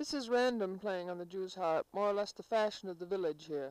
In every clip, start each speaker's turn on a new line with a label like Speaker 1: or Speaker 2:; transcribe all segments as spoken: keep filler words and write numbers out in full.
Speaker 1: This is random playing on the Jew's harp, more or less the fashion of the village here.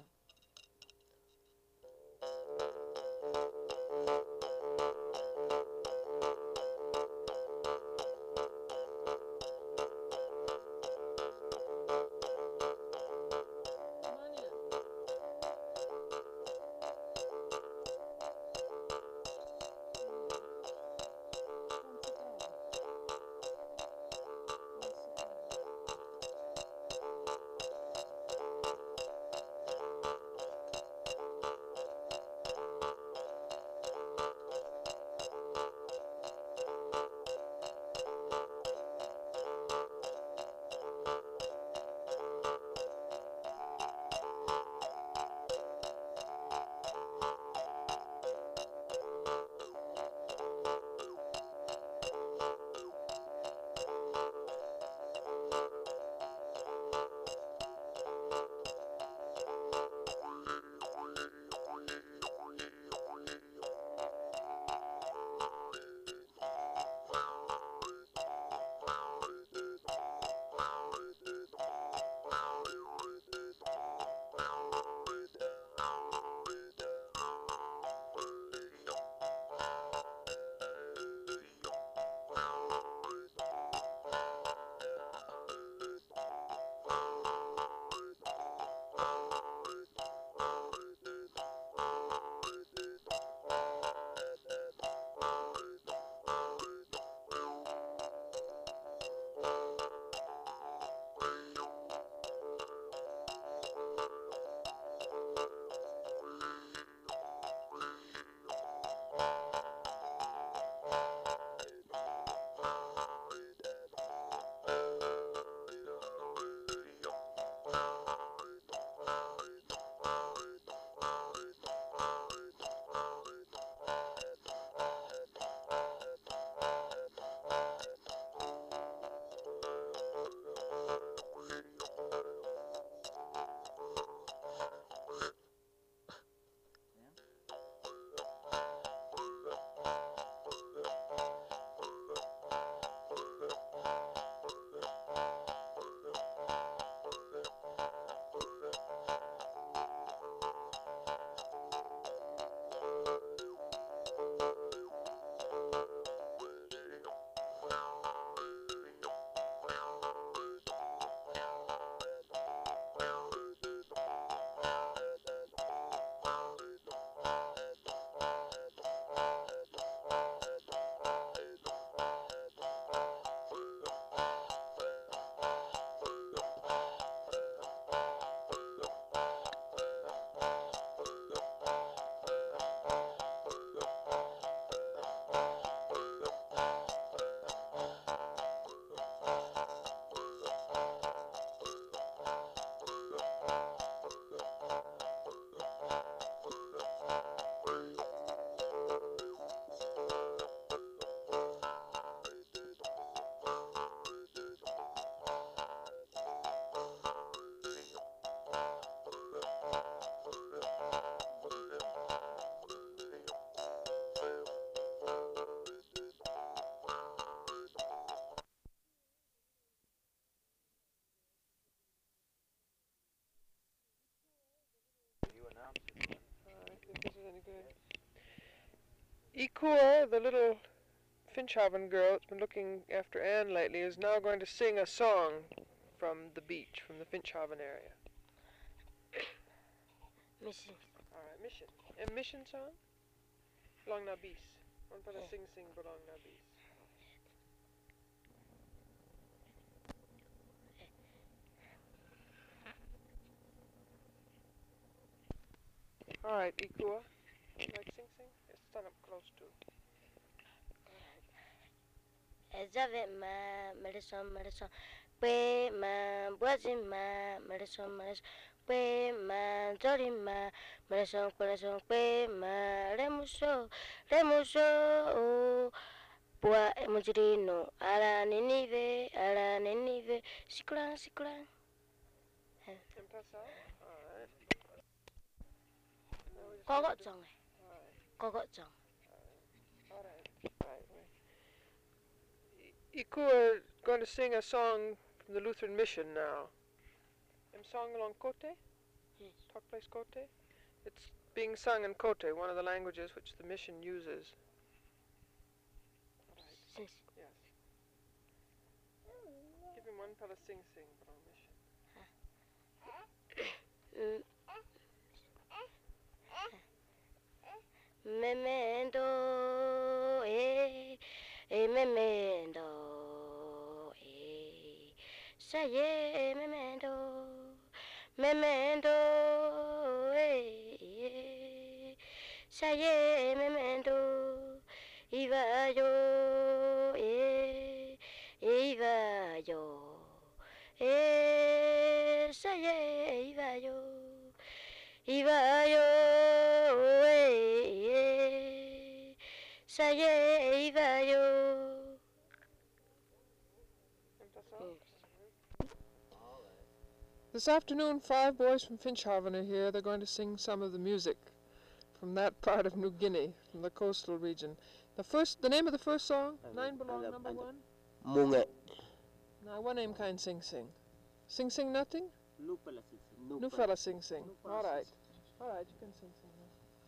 Speaker 1: Ikur, the little Finchhaven girl that's been looking after Anne lately, is now going to sing a song from the beach, from the Finchhaven area.
Speaker 2: Mission.
Speaker 1: All right, mission. A mission song? Long na bis. One para sing sing belong na bis. All right, Ikur. You like sing sing? It's stand up close to.
Speaker 2: J'avais ma maléson, maléson, ouais, ma voisine, ma maléson, maléson, ouais, ma jolie, ma maléson, maléson, ouais, ma remuso, remuso, bois et mujirino, à la Ninive, à la Ninive, sikulan, sikulan.
Speaker 1: Empezar? All right.
Speaker 2: Kogot song. Kogot song.
Speaker 1: All right. All right. Ikur going to sing a song from the Lutheran mission now. I'm sung along Kote?
Speaker 2: Yes.
Speaker 1: Talk place Kote? It's being sung in Kote, one of the languages which the mission uses.
Speaker 2: Yes.
Speaker 1: Yes. Give him one fella sing sing for our mission.
Speaker 2: Mm. Memento, eh, eh, memento, eh, say eh, memento, memento, eh, eh, say eh, memento, iba yo, eh, iba yo, eh, say eh, iba yo, iba yo, eh, eh, say eh, iba yo.
Speaker 1: This afternoon, five boys from Finchhaven are here. They're going to sing some of the music from that part of New Guinea, from the coastal region. The first, the name of the first song, Nine Belong, number one.
Speaker 3: Munge.
Speaker 1: Now, one name kind sing sing. Sing sing nothing?
Speaker 3: Nupala sing.
Speaker 1: New fella sing sing. All right. All right, you can sing sing now.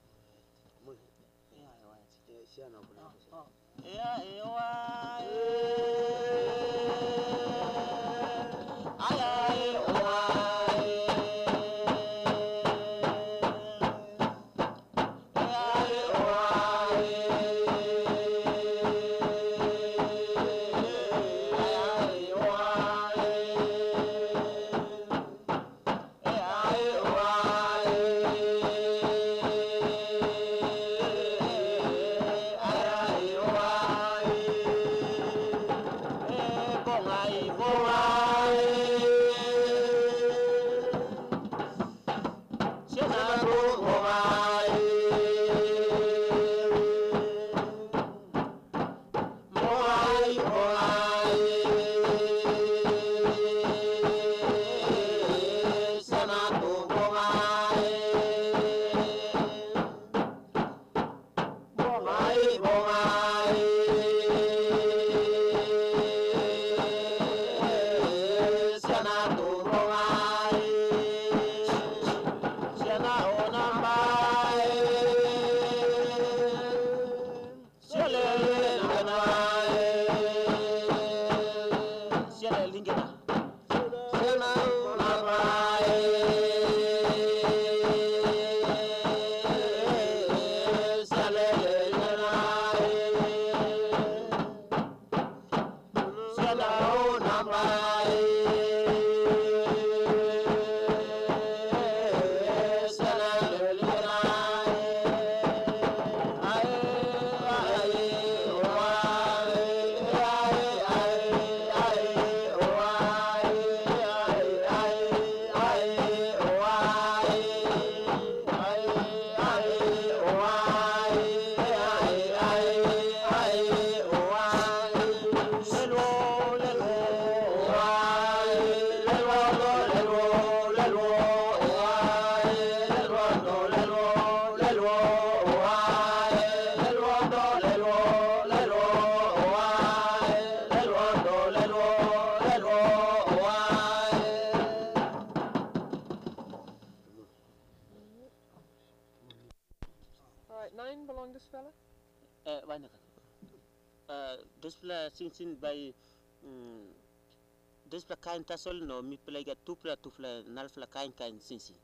Speaker 1: Nine belong this fella?
Speaker 3: Eh, why not? Uh, this fella sing sing by um, this fella kind tasol no mi play get two fella two fella nal fella kind kind sing sing.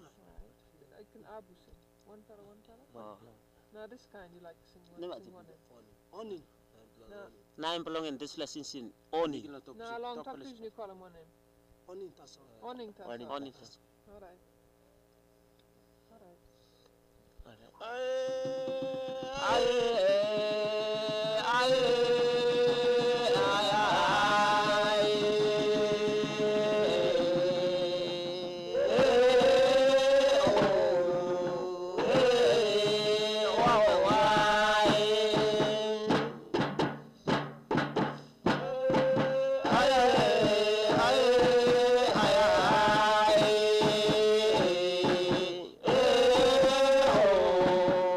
Speaker 1: I can abu sing. One fella, one fella?
Speaker 3: Oh.
Speaker 1: Now this kind you like to sing one,
Speaker 3: No,
Speaker 1: sing one name.
Speaker 3: Oni.
Speaker 1: No,
Speaker 3: Nine belong in this fella sing sing. Oni.
Speaker 1: no, long talk to you call him one name.
Speaker 4: Oni tasol.
Speaker 1: Oning tasol.
Speaker 3: Oni. Oni.
Speaker 1: All right. All right.
Speaker 3: Oh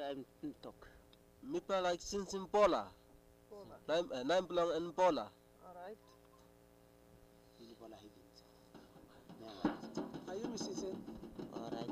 Speaker 3: I'm talk.
Speaker 4: Mi pa like Sinsin Pola.
Speaker 1: Pola.
Speaker 4: Nine uh, nine belong in Pola.
Speaker 1: All right.
Speaker 3: Hindi pala hidin.
Speaker 4: Are you Sinsin?
Speaker 3: All right.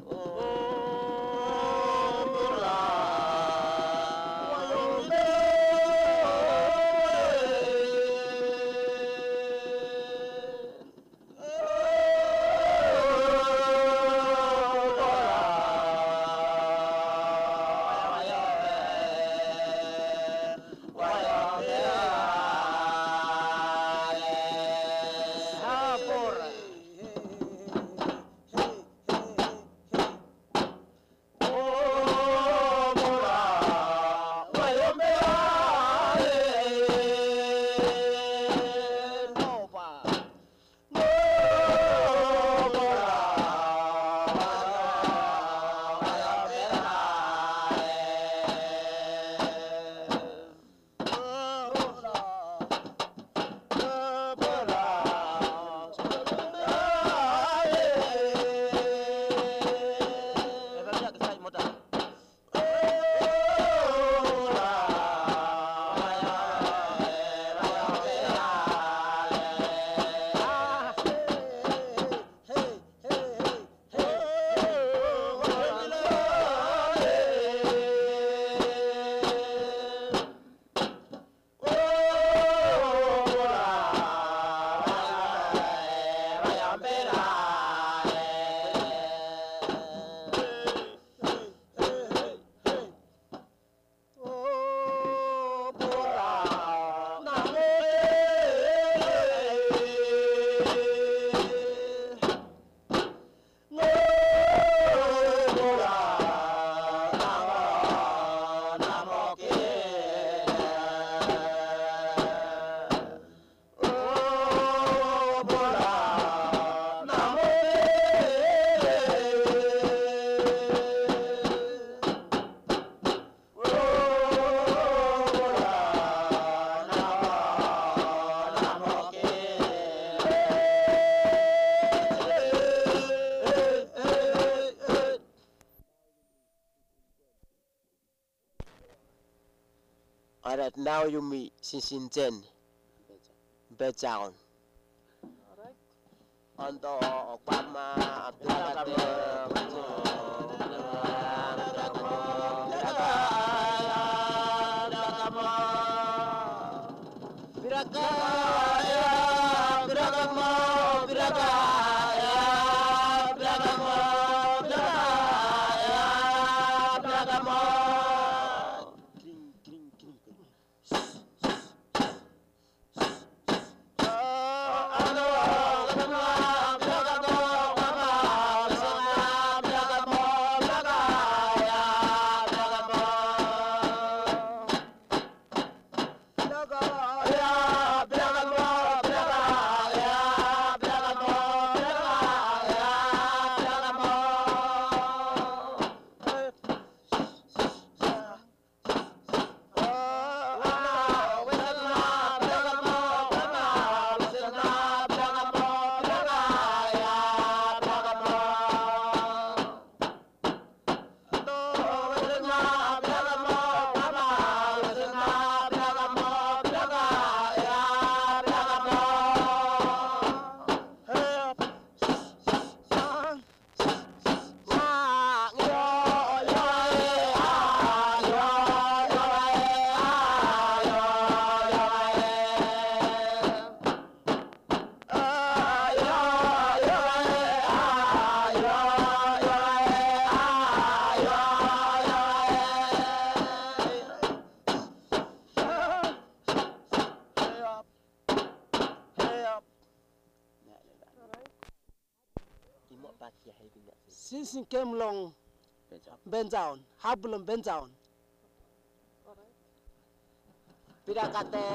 Speaker 4: Alright, now you meet Sinsin Jen. Bejaon.
Speaker 1: All right.
Speaker 4: Untuk Obama Abdul Sinsin came long Benjaon, Habulum Benjaon.
Speaker 1: All right.
Speaker 4: Pirakate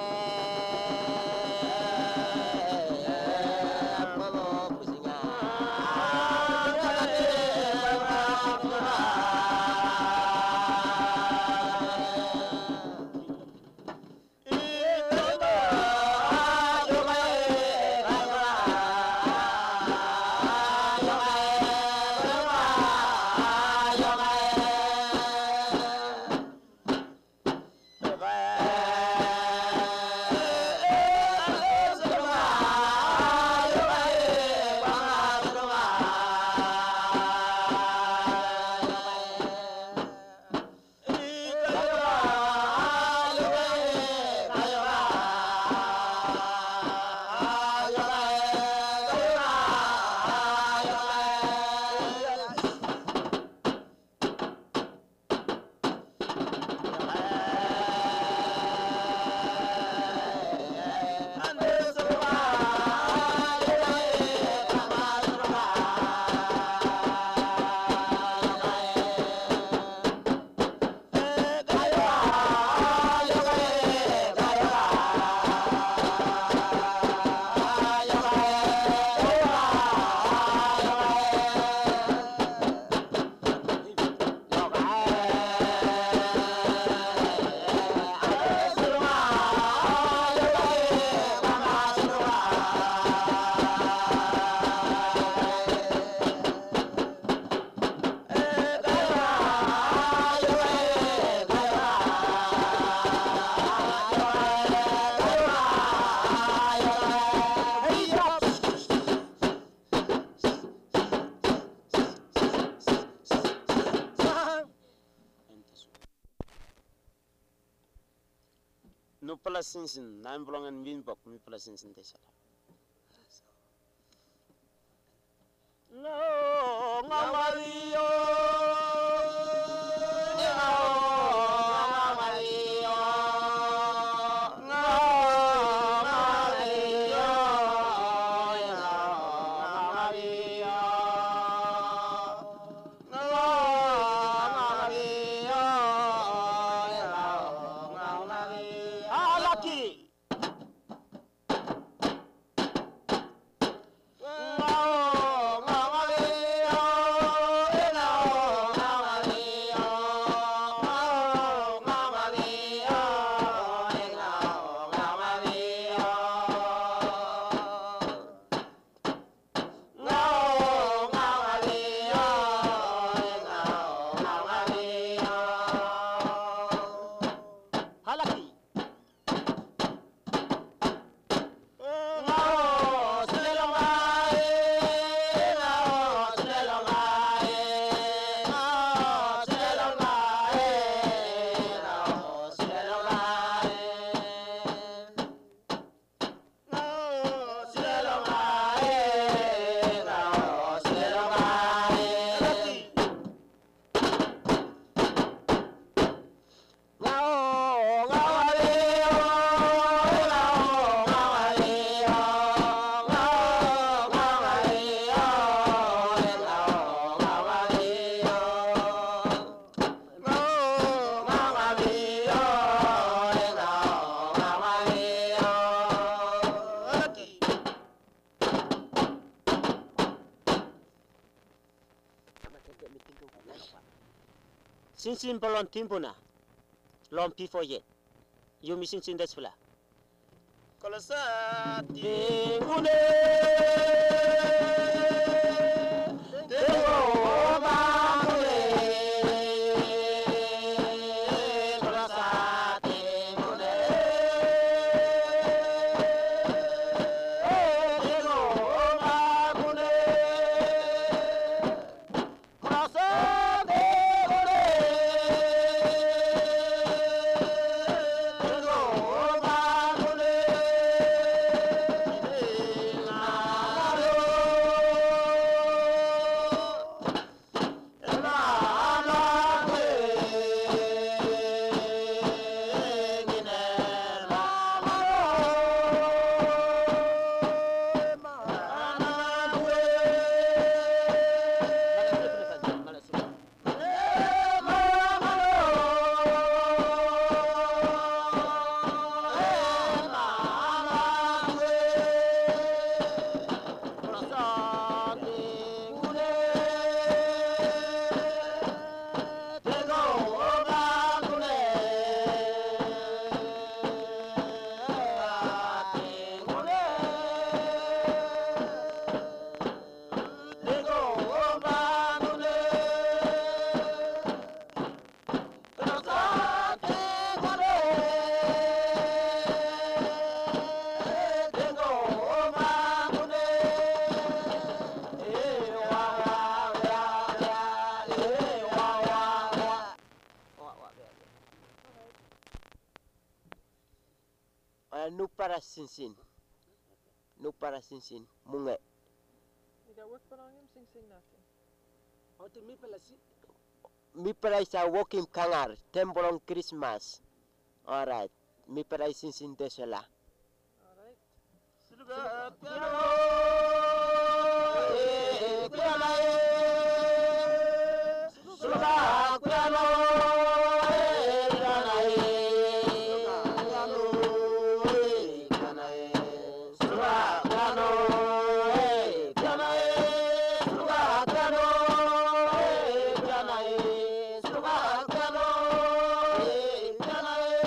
Speaker 5: pala sinsin nine belong and win bok mi pala sinsin desa. No, ngamario.
Speaker 3: Sinsin balon timpuna. Lom pifo ye. You missing sin desfula.
Speaker 5: Kalau sa tingune.
Speaker 3: Nu para sinsin. Nu para sinsin. Munge.
Speaker 1: You got work put on him? Sing, sing nothing.
Speaker 4: How to me pala si?
Speaker 3: Mi para isa walking kangar. Tembolong Christmas. Alright. Mi para sinsin desela.
Speaker 1: All right.
Speaker 5: Sudah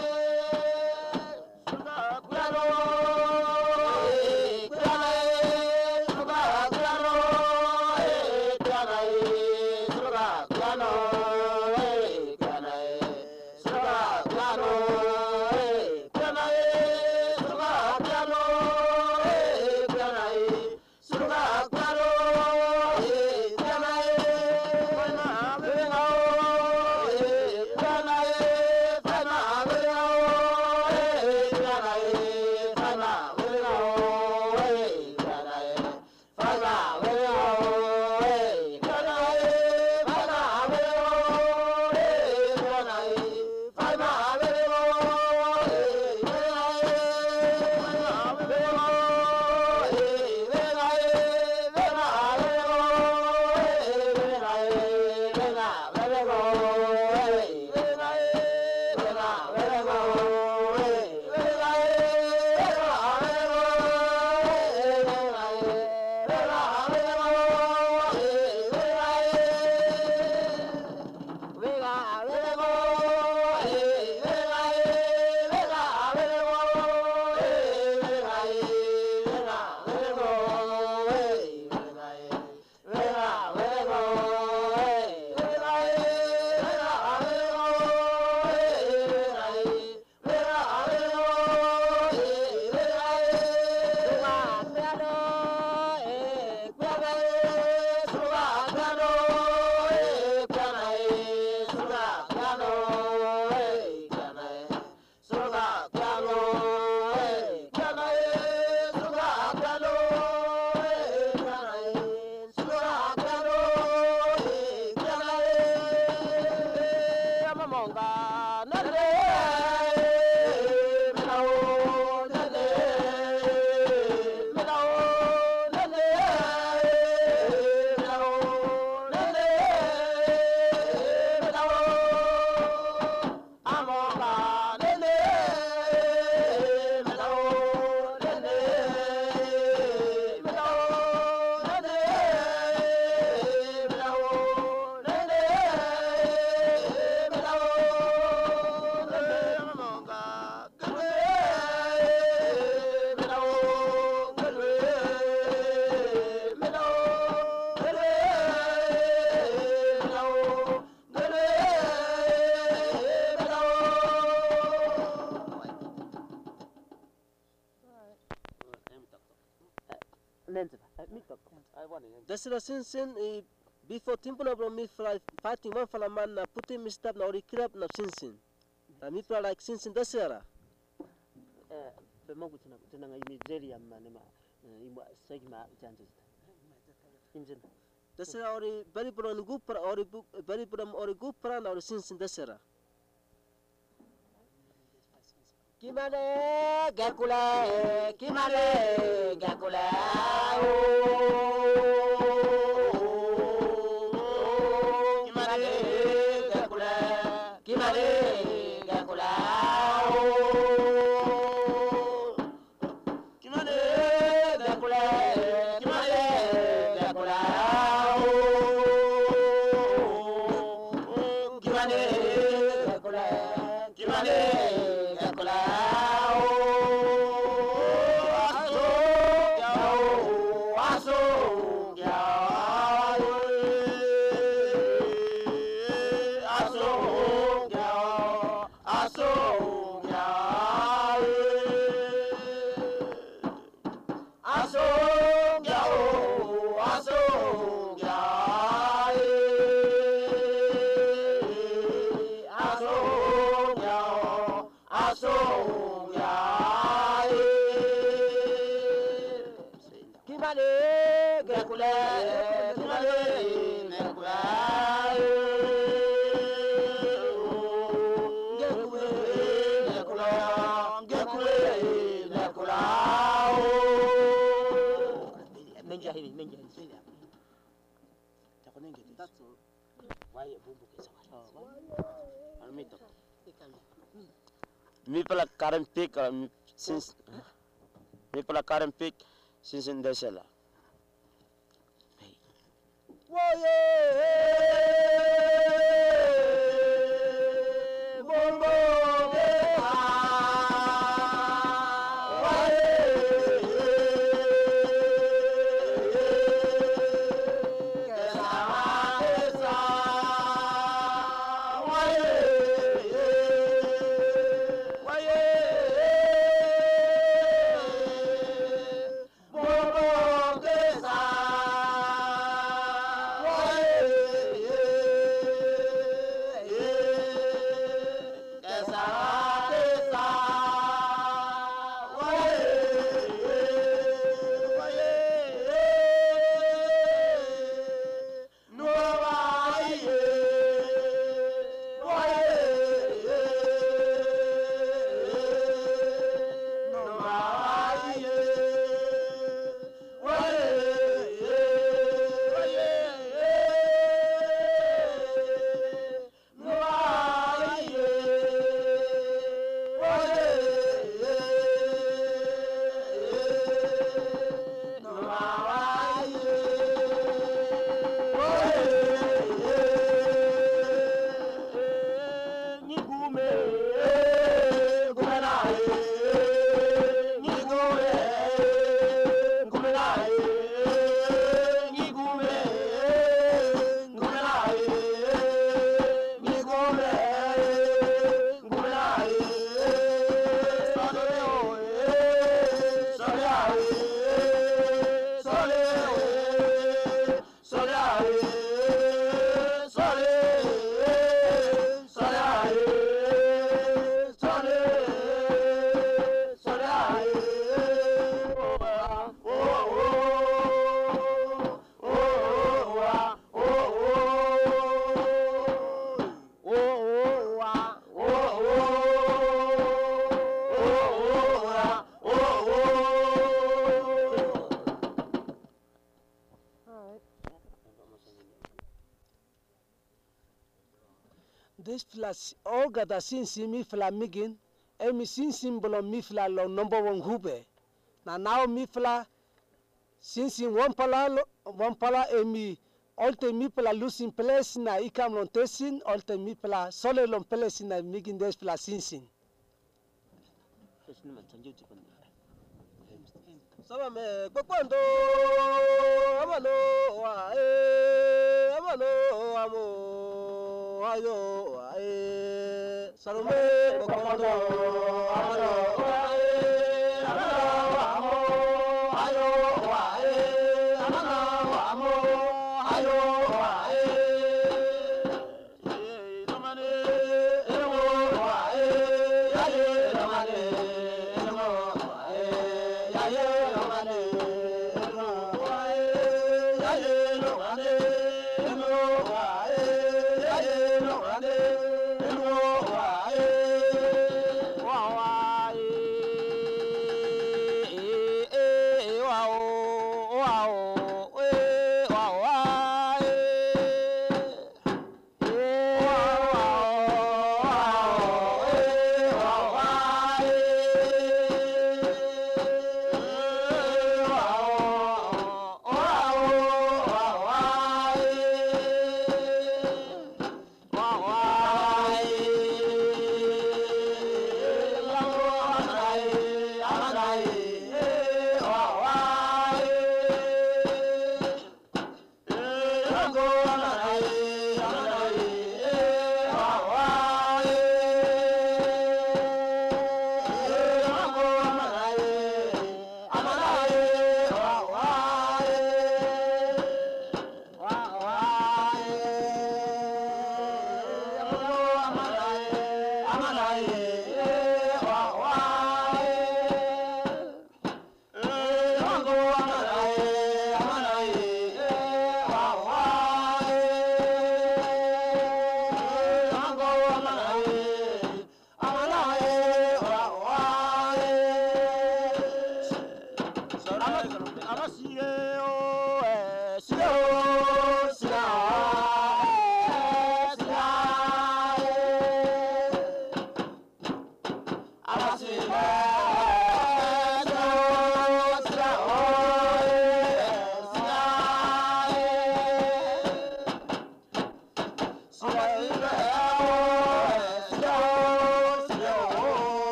Speaker 5: piano.
Speaker 3: Nenze ba. Mi tok. Ai wan nenze.
Speaker 6: Desira sin sin i before timpuna bro mi fly fighting one fala man na puti mi stop na ori krab na sin sin. Na mi fly like sin sin desira.
Speaker 3: Eh be mo kutina kutina ngai Nigeria mane ma ima segma chances. Injin.
Speaker 6: Desira ori bari bro ni gupra ori bari bro ori gupra na ori sin sin desira.
Speaker 3: Kimale gakula kimale gakula kimale gakula kimale gakula kimale gakula kimale gakula kimale gakula kimale
Speaker 5: Mi pala current pick since mi pala current pick since in desela.
Speaker 4: This plus all gada sinsi mi fla migin, emi sinsi mbolo mi fla lo number one hube. Na now mi fla sinsi one pala one pala emi olte mi pala losing place na ikam lon tesin olte mi pala sole lon place na migin des pla sinsi.
Speaker 6: Sama me gbogbando amalo wa eh amalo amo ayo wa eh sarume gbogbando amalo wa eh amalo amo ayo wa eh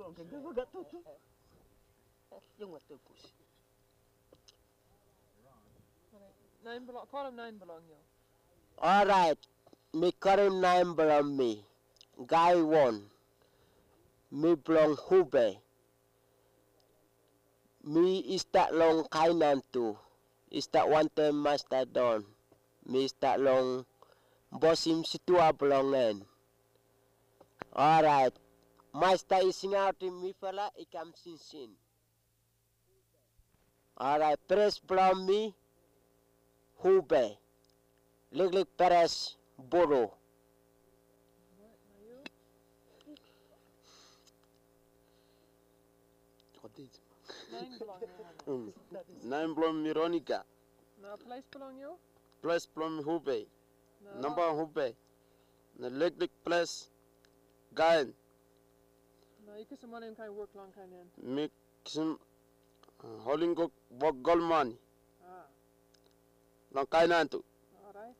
Speaker 1: Nine belong. Call him nine belong yo.
Speaker 5: All right, me Karim nine belong me. Guy one. Me belong Hube. Me is that long kainan tu. Is that one time master don. Me is that long bosim situa belongen. All right. Master is sing out in me fella ikam sin sin. All right, press belong me. Hube. Lik lik peres boro.
Speaker 1: Nine belong yo.
Speaker 5: Mm. Nine belong Mironica.
Speaker 1: Now place belong yo.
Speaker 5: Plus belong Hube.
Speaker 1: Now
Speaker 5: Number Hube. The lik lik plus gain.
Speaker 1: Now you can someone in kind work long kind in.
Speaker 5: Me kisim holding go bog golman.
Speaker 1: Ah,
Speaker 5: Long kainan tu.
Speaker 1: all right.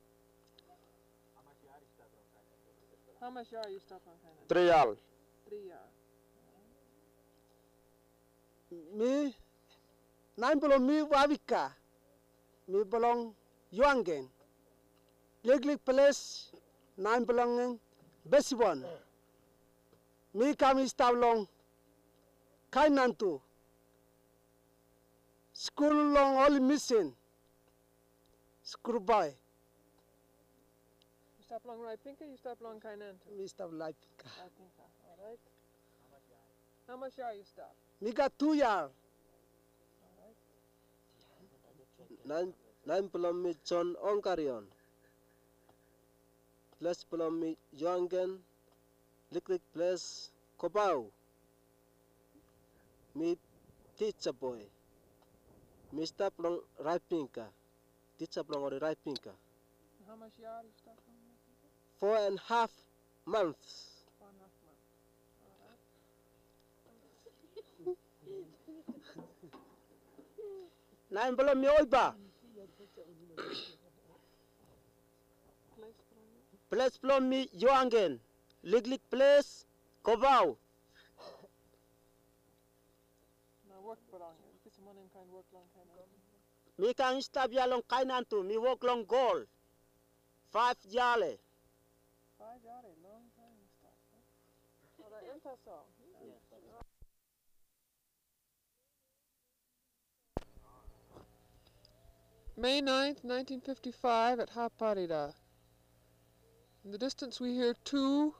Speaker 1: How much yard you stop on kind of?
Speaker 5: Trial.
Speaker 1: Three yard.
Speaker 4: Mi nine belong mi Wabika. Mi belong Yuangen. Leglik place nine belonging Besibon. Mi kami long Kainantu. School long only missing. School boy.
Speaker 1: You stop long right pinker, you stop long kind in too.
Speaker 4: Mi stav like.
Speaker 1: I think so. All right. How much yard you stop?
Speaker 4: Mi got two yard.
Speaker 6: Nine nine belong me John Onkarion. Plus belong me Jongen. Liklik plus Kobau. Me teacher boy. Me stop long right pinka. Teacher belong on the right pinka.
Speaker 1: How much yard you stop long right pinker?
Speaker 6: Four and a half months.
Speaker 1: One and a half month. All right.
Speaker 5: Nine belong me Oiba.
Speaker 1: Place belong yo.
Speaker 5: Plus belong me Joangen. Lik lik plus Kobau.
Speaker 1: Now work belong yo. You can someone in kind work long kind in.
Speaker 5: Me kang stab ya long kainan tu. Me walk long goal. Five jale.
Speaker 1: Five yard a long time you stop. Huh? All right, enter so. May ninth, nineteen fifty-five at Haparida. In the distance we hear two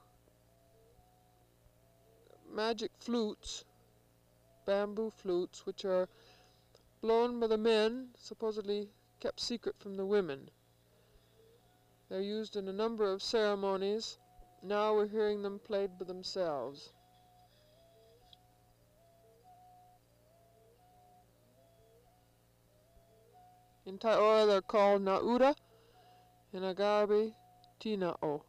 Speaker 1: magic flutes, bamboo flutes, which are blown by the men, supposedly kept secret from the women. They're used in a number of ceremonies. Now we're hearing them played by themselves. In Taiora they're called Naura, in Agabe, Tina'o.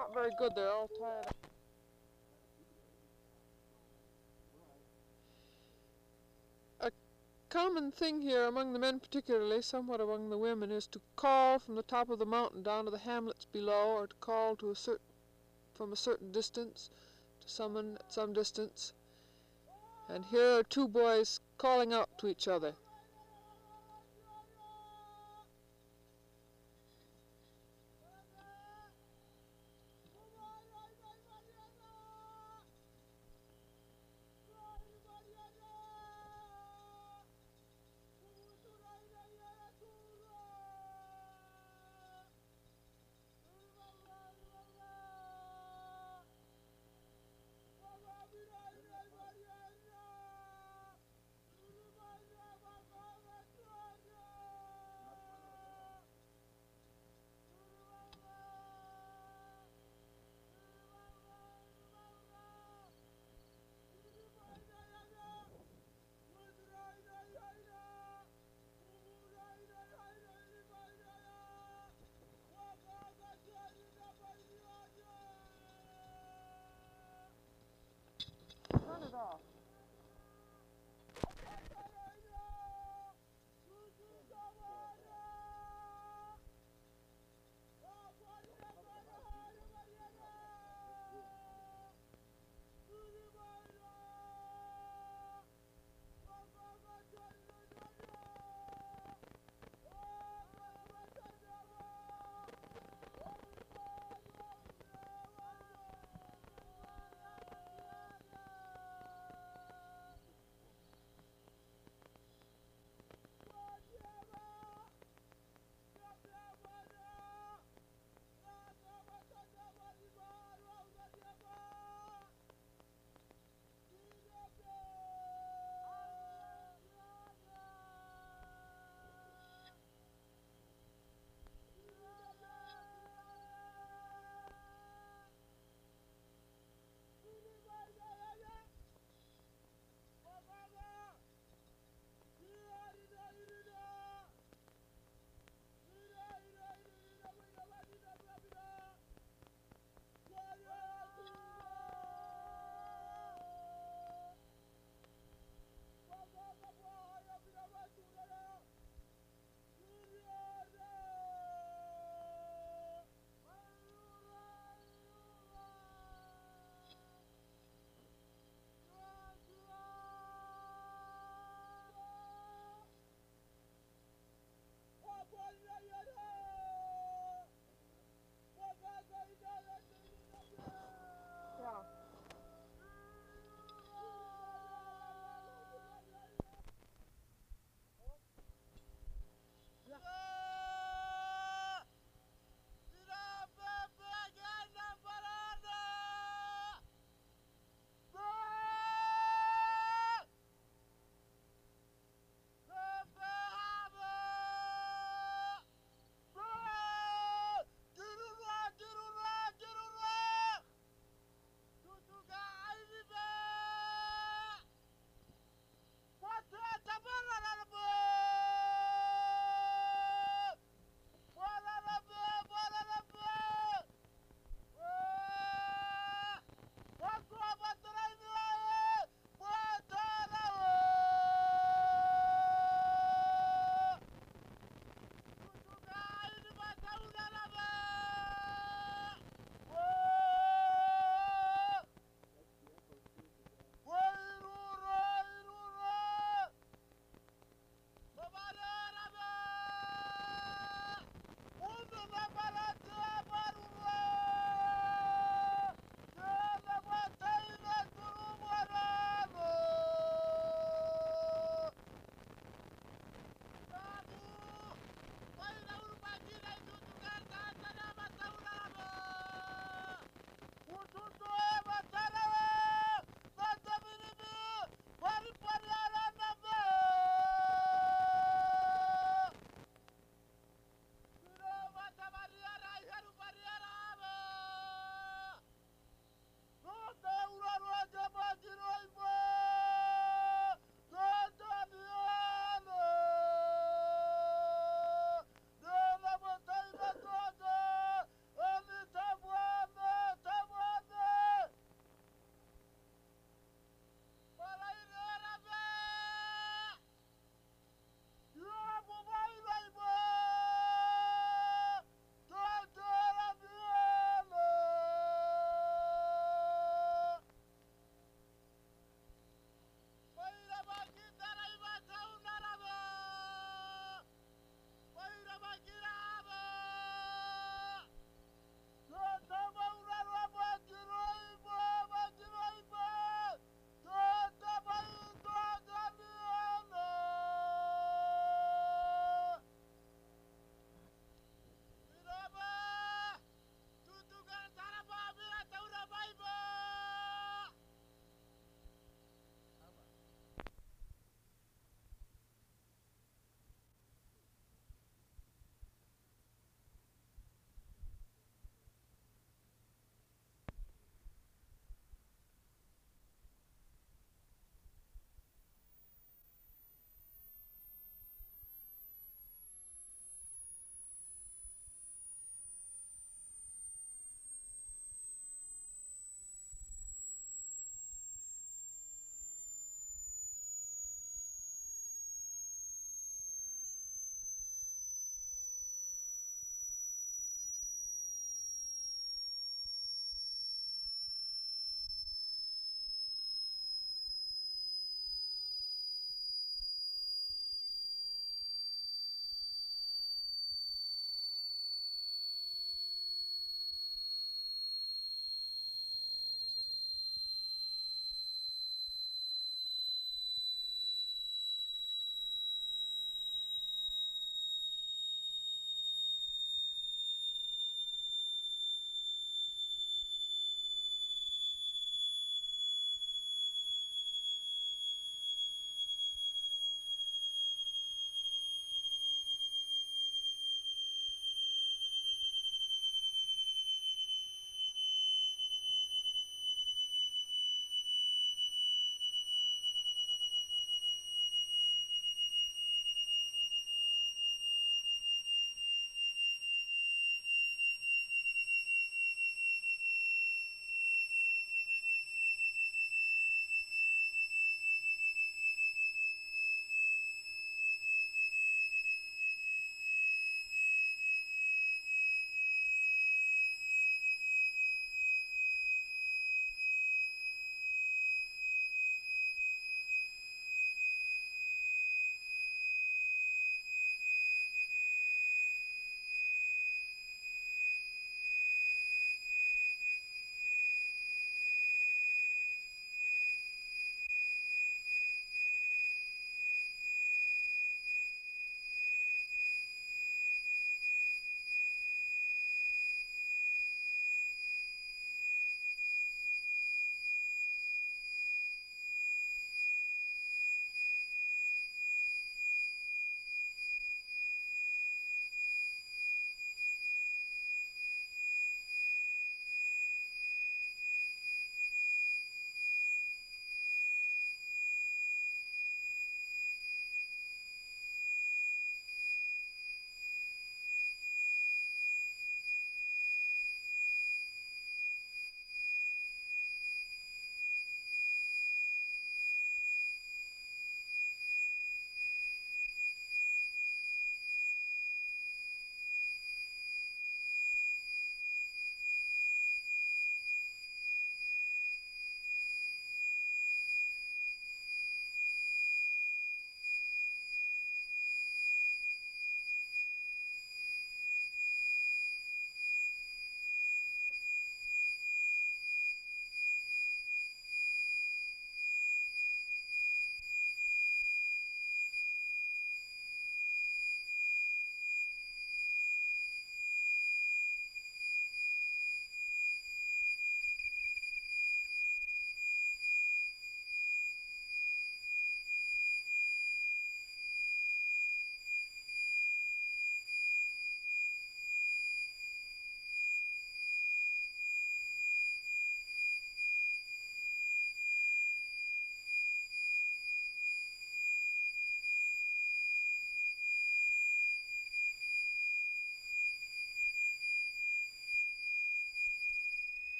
Speaker 1: Not very good, they're all tired up. A common thing here among the men particularly, somewhat among the women, is to call from the top of the mountain down to the hamlets below, or to call to a certain, from a certain distance to someone at some distance. And here are two boys calling out to each other.